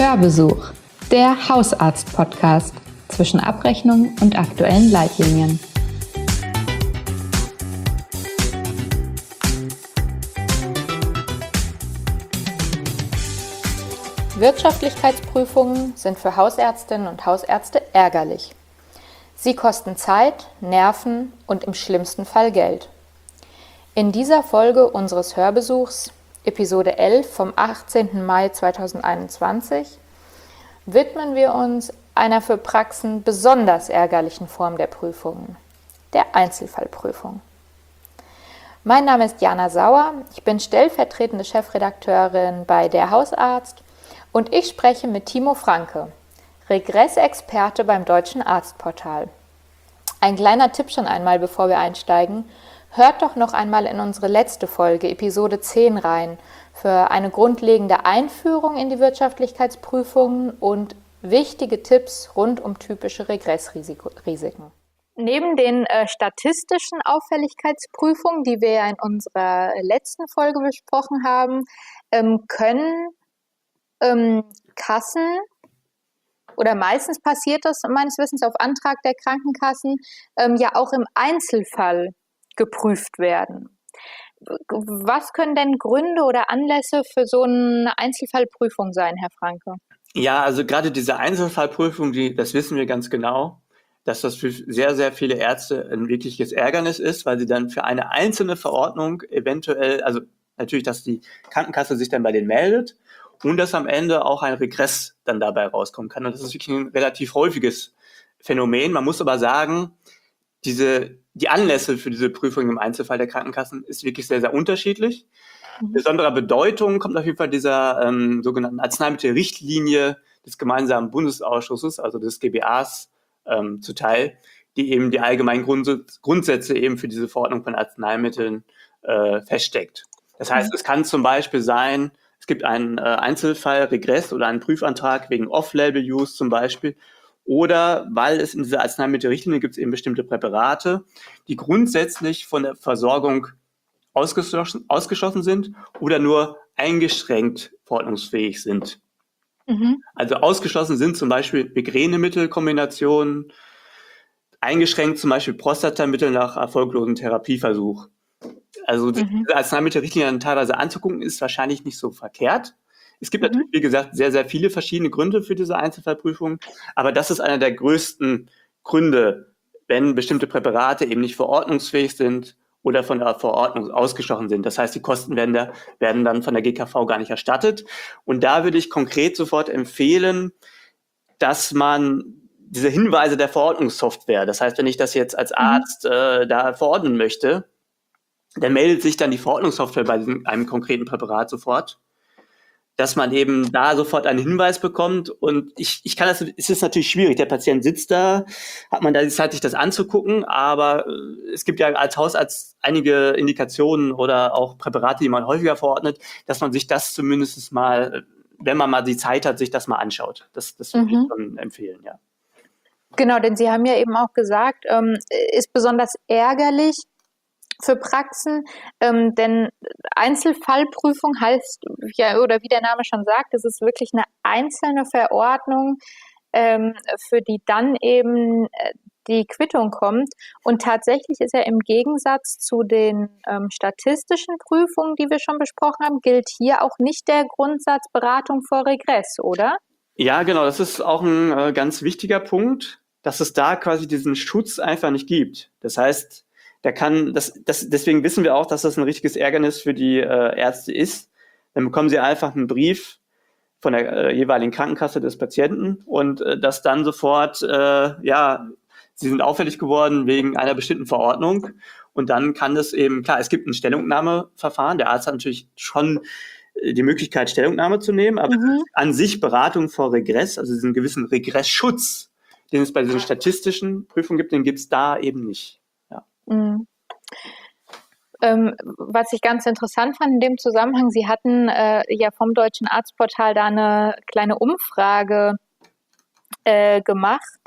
Hörbesuch, der Hausarzt-Podcast zwischen Abrechnung und aktuellen Leitlinien. Wirtschaftlichkeitsprüfungen sind für Hausärztinnen und Hausärzte ärgerlich. Sie kosten Zeit, Nerven und im schlimmsten Fall Geld. In dieser Folge unseres Hörbesuchs, Episode 11 vom 18. Mai 2021, widmen wir uns einer für Praxen besonders ärgerlichen Form der Prüfungen, der Einzelfallprüfung. Mein Name ist Jana Sauer, ich bin stellvertretende Chefredakteurin bei Der Hausarzt und ich spreche mit Timo Franke, Regressexperte beim Deutschen Arztportal. Ein kleiner Tipp schon einmal, bevor wir einsteigen: Hört doch noch einmal in unsere letzte Folge, Episode 10, rein, für eine grundlegende Einführung in die Wirtschaftlichkeitsprüfungen und wichtige Tipps rund um typische Regressrisiken. Neben den statistischen Auffälligkeitsprüfungen, die wir ja in unserer letzten Folge besprochen haben, können Kassen, oder meistens passiert das meines Wissens auf Antrag der Krankenkassen, ja auch im Einzelfall geprüft werden. Was können denn Gründe oder Anlässe für so eine Einzelfallprüfung sein, Herr Franke? Ja, also gerade diese Einzelfallprüfung, das wissen wir ganz genau, dass das für sehr, sehr viele Ärzte ein wirkliches Ärgernis ist, weil sie dann für eine einzelne Verordnung eventuell, also natürlich, dass die Krankenkasse sich dann bei denen meldet und dass am Ende auch ein Regress dann dabei rauskommen kann. Und das ist wirklich ein relativ häufiges Phänomen. Man muss aber sagen, die Anlässe für diese Prüfung im Einzelfall der Krankenkassen ist wirklich sehr, sehr unterschiedlich. Besonderer Bedeutung kommt auf jeden Fall dieser sogenannten Arzneimittelrichtlinie des gemeinsamen Bundesausschusses, also des GBAs, zuteil, die eben die allgemeinen Grundsätze eben für diese Verordnung von Arzneimitteln feststeckt. Das heißt, es kann zum Beispiel sein, es gibt einen Einzelfall, Regress oder einen Prüfantrag wegen Off-Label-Use zum Beispiel, oder weil es in dieser Arzneimittelrichtlinie gibt es eben bestimmte Präparate, die grundsätzlich von der Versorgung ausgeschlossen sind oder nur eingeschränkt verordnungsfähig sind. Also ausgeschlossen sind zum Beispiel Migränemittelkombinationen, eingeschränkt zum Beispiel Prostatamittel nach erfolglosen Therapieversuch. Also diese Arzneimittelrichtlinien teilweise anzugucken, ist wahrscheinlich nicht so verkehrt. Es gibt natürlich, wie gesagt, sehr, sehr viele verschiedene Gründe für diese Einzelfallprüfung, aber das ist einer der größten Gründe, wenn bestimmte Präparate eben nicht verordnungsfähig sind oder von der Verordnung ausgeschlossen sind. Das heißt, die Kosten werden dann von der GKV gar nicht erstattet. Und da würde ich konkret sofort empfehlen, dass man diese Hinweise der Verordnungssoftware, das heißt, wenn ich das jetzt als Arzt da verordnen möchte, dann meldet sich dann die Verordnungssoftware bei einem konkreten Präparat sofort, dass man eben da sofort einen Hinweis bekommt. Und ich kann es ist natürlich schwierig. Der Patient sitzt da, hat man da die Zeit, sich das anzugucken, aber es gibt ja als Hausarzt einige Indikationen oder auch Präparate, die man häufiger verordnet, dass man sich das zumindest mal, wenn man mal die Zeit hat, sich das mal anschaut. Das würde ich schon empfehlen, ja. Genau, denn Sie haben ja eben auch gesagt, ist besonders ärgerlich für Praxen, denn Einzelfallprüfung heißt, ja, oder wie der Name schon sagt, es ist wirklich eine einzelne Verordnung, für die dann eben die Quittung kommt. Und tatsächlich ist ja im Gegensatz zu den statistischen Prüfungen, die wir schon besprochen haben, gilt hier auch nicht der Grundsatz Beratung vor Regress, oder? Ja, genau, das ist auch ein ganz wichtiger Punkt, dass es da quasi diesen Schutz einfach nicht gibt. Das heißt, deswegen wissen wir auch, dass das ein richtiges Ärgernis für die Ärzte ist. Dann bekommen sie einfach einen Brief von der jeweiligen Krankenkasse des Patienten und das dann sofort, sie sind auffällig geworden wegen einer bestimmten Verordnung. Und dann kann das eben, klar, es gibt ein Stellungnahmeverfahren. Der Arzt hat natürlich schon die Möglichkeit, Stellungnahme zu nehmen, aber an sich Beratung vor Regress, also diesen gewissen Regressschutz, den es bei diesen statistischen Prüfungen gibt, den gibt es da eben nicht. Was ich ganz interessant fand in dem Zusammenhang, Sie hatten ja vom Deutschen Arztportal da eine kleine Umfrage gemacht.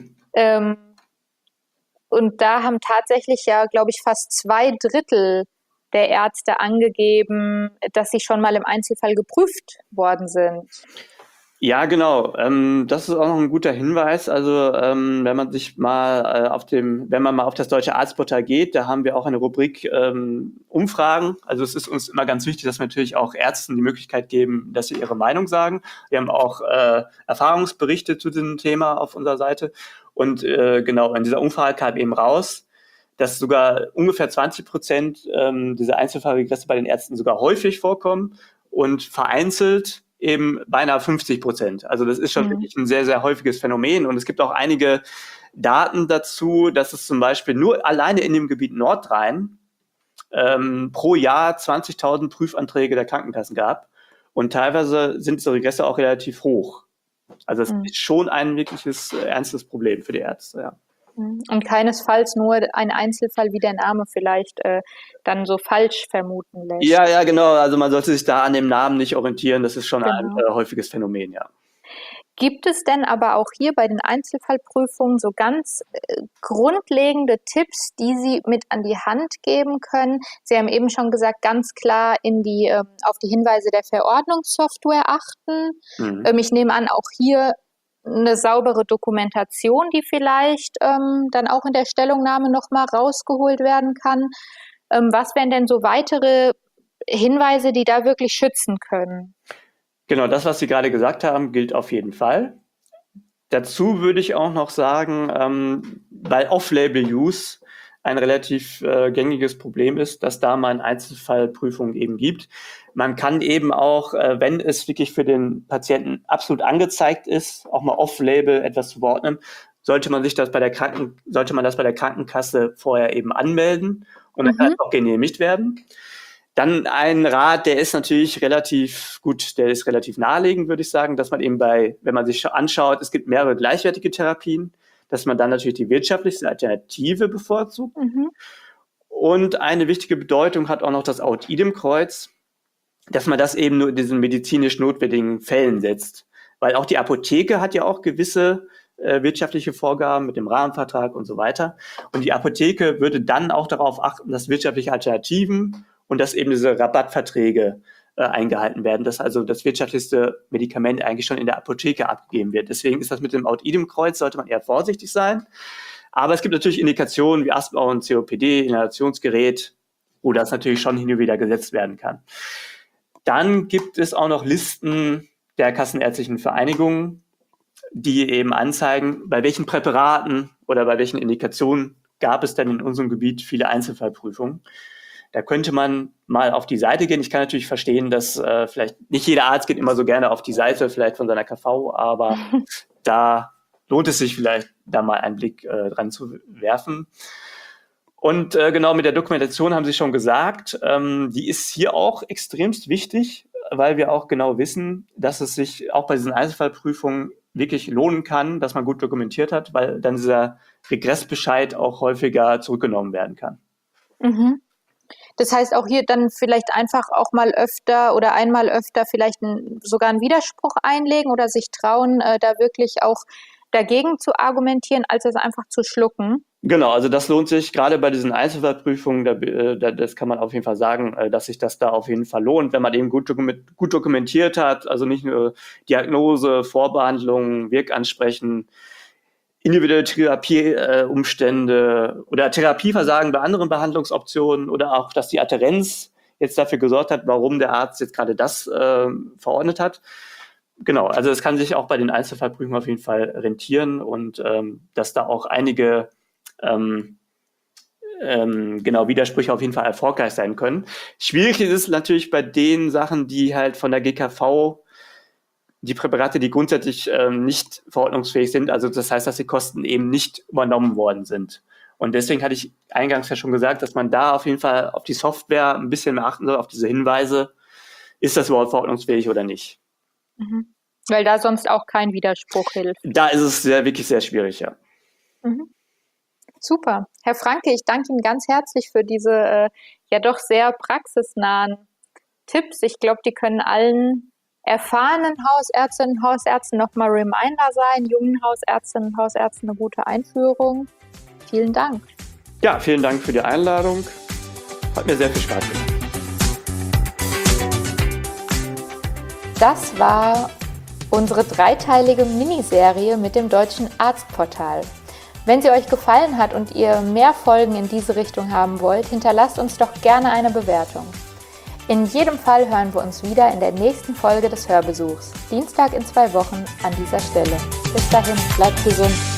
Und da haben tatsächlich ja, glaube ich, fast 2/3 der Ärzte angegeben, dass sie schon mal im Einzelfall geprüft worden sind. Ja, genau. Das ist auch noch ein guter Hinweis. Also, wenn man sich mal wenn man mal auf das Deutsche Arztportal geht, da haben wir auch eine Rubrik Umfragen. Also es ist uns immer ganz wichtig, dass wir natürlich auch Ärzten die Möglichkeit geben, dass sie ihre Meinung sagen. Wir haben auch Erfahrungsberichte zu diesem Thema auf unserer Seite. Und genau, in dieser Umfrage kam eben raus, dass sogar ungefähr 20% dieser Einzelfallregresse bei den Ärzten sogar häufig vorkommen und vereinzelt eben beinahe 50%. Also das ist schon wirklich ein sehr, sehr häufiges Phänomen. Und es gibt auch einige Daten dazu, dass es zum Beispiel nur alleine in dem Gebiet Nordrhein pro Jahr 20.000 Prüfanträge der Krankenkassen gab. Und teilweise sind diese Regresse auch relativ hoch. Also es ist schon ein wirkliches ernstes Problem für die Ärzte, ja. Und keinesfalls nur ein Einzelfall, wie der Name vielleicht dann so falsch vermuten lässt. Ja, genau. Also man sollte sich da an dem Namen nicht orientieren. Das ist schon ein häufiges Phänomen, ja. Gibt es denn aber auch hier bei den Einzelfallprüfungen so ganz grundlegende Tipps, die Sie mit an die Hand geben können? Sie haben eben schon gesagt, ganz klar auf die Hinweise der Verordnungssoftware achten. Ich nehme an, auch hier eine saubere Dokumentation, die vielleicht dann auch in der Stellungnahme nochmal rausgeholt werden kann. Was wären denn so weitere Hinweise, die da wirklich schützen können? Genau, das, was Sie gerade gesagt haben, gilt auf jeden Fall. Dazu würde ich auch noch sagen, weil Off-Label-Use ein relativ gängiges Problem ist, dass da mal eine Einzelfallprüfung eben gibt. Man kann eben auch, wenn es wirklich für den Patienten absolut angezeigt ist, auch mal Off-Label etwas zu verordnen, sollte man das bei der Krankenkasse vorher eben anmelden und dann kann es auch genehmigt werden. Dann ein Rat, der ist natürlich relativ naheliegend, würde ich sagen, dass man eben wenn man sich anschaut, es gibt mehrere gleichwertige Therapien, dass man dann natürlich die wirtschaftlichste Alternative bevorzugt. Und eine wichtige Bedeutung hat auch noch das Aut-Idem-Kreuz, dass man das eben nur in diesen medizinisch notwendigen Fällen setzt. Weil auch die Apotheke hat ja auch gewisse wirtschaftliche Vorgaben mit dem Rahmenvertrag und so weiter. Und die Apotheke würde dann auch darauf achten, dass wirtschaftliche Alternativen und dass eben diese Rabattverträge eingehalten werden, dass also das wirtschaftlichste Medikament eigentlich schon in der Apotheke abgegeben wird. Deswegen ist das mit dem Aut-Idem-Kreuz, sollte man eher vorsichtig sein. Aber es gibt natürlich Indikationen wie Asthma und COPD, Inhalationsgerät, wo das natürlich schon hin und wieder gesetzt werden kann. Dann gibt es auch noch Listen der kassenärztlichen Vereinigungen, die eben anzeigen, bei welchen Präparaten oder bei welchen Indikationen gab es denn in unserem Gebiet viele Einzelfallprüfungen. Da könnte man mal auf die Seite gehen. Ich kann natürlich verstehen, dass vielleicht nicht jeder Arzt geht immer so gerne auf die Seite, vielleicht von seiner KV, aber da lohnt es sich vielleicht, da mal einen Blick dran zu werfen. Und genau mit der Dokumentation haben Sie schon gesagt, die ist hier auch extremst wichtig, weil wir auch genau wissen, dass es sich auch bei diesen Einzelfallprüfungen wirklich lohnen kann, dass man gut dokumentiert hat, weil dann dieser Regressbescheid auch häufiger zurückgenommen werden kann. Das heißt auch hier dann vielleicht einfach auch mal öfter oder einmal öfter vielleicht sogar einen Widerspruch einlegen oder sich trauen, da wirklich auch dagegen zu argumentieren, als es einfach zu schlucken. Genau, also das lohnt sich gerade bei diesen Einzelfallprüfungen, das kann man auf jeden Fall sagen, dass sich das da auf jeden Fall lohnt, wenn man eben gut dokumentiert hat, also nicht nur Diagnose, Vorbehandlung, Wirkansprechen, individuelle Therapieumstände oder Therapieversagen bei anderen Behandlungsoptionen oder auch, dass die Adhärenz jetzt dafür gesorgt hat, warum der Arzt jetzt gerade das verordnet hat. Genau, also es kann sich auch bei den Einzelfallprüfungen auf jeden Fall rentieren und dass da auch einige Widersprüche auf jeden Fall erfolgreich sein können. Schwierig ist es natürlich bei den Sachen, die halt von der GKV, die Präparate, die grundsätzlich nicht verordnungsfähig sind, also das heißt, dass die Kosten eben nicht übernommen worden sind. Und deswegen hatte ich eingangs ja schon gesagt, dass man da auf jeden Fall auf die Software ein bisschen mehr achten soll, auf diese Hinweise, ist das überhaupt verordnungsfähig oder nicht. Weil da sonst auch kein Widerspruch hilft. Da ist es wirklich sehr schwierig, ja. Super. Herr Franke, ich danke Ihnen ganz herzlich für diese ja doch sehr praxisnahen Tipps. Ich glaube, die können allen erfahrenen Hausärztinnen und Hausärzten nochmal Reminder sein, jungen Hausärztinnen und Hausärzten eine gute Einführung. Vielen Dank. Ja, vielen Dank für die Einladung. Hat mir sehr viel Spaß gemacht. Das war unsere dreiteilige Miniserie mit dem Deutschen Arztportal. Wenn sie euch gefallen hat und ihr mehr Folgen in diese Richtung haben wollt, hinterlasst uns doch gerne eine Bewertung. In jedem Fall hören wir uns wieder in der nächsten Folge des Hörbesuchs, Dienstag in 2 Wochen an dieser Stelle. Bis dahin, bleibt gesund!